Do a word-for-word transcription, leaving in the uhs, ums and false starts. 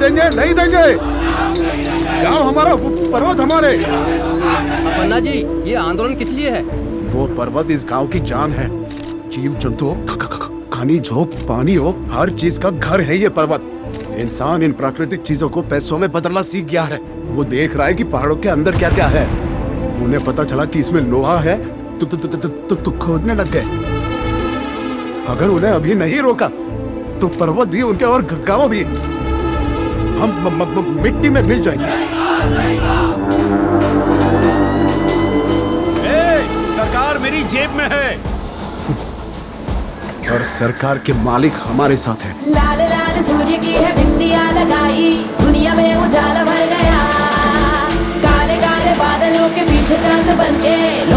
देंगे, नहीं देंगे। गांव हमारा, वो पर्वत हमारे। पन्ना जी, ये आंदोलन किस लिए है? वो पर्वत इस गांव की जान है। जीव जंतु, खनिज हो, पानी हो, हर चीज का घर है ये पर्वत। इंसान इन प्राकृतिक चीजों को पैसों में बदलना सीख गया है। वो देख रहा है कि पहाड़ों के अंदर क्या क्या है। उन्हें पता चला कि इसमें लोहा है, तो तो, तो, तो, तो, तो खोदने लग गए। अगर उन्हें अभी नहीं रोका तो पर्वत भी, उनके और गांव भी हम म, म, म, मिट्टी में मिल जाएंगे। ए, सरकार मेरी जेब में है और सरकार के मालिक हमारे साथ हैं। लाल लाल सूर्य की है बिंदिया लगाई, दुनिया में उजाला भर गया। काले काले बादलों के पीछे चांद बनके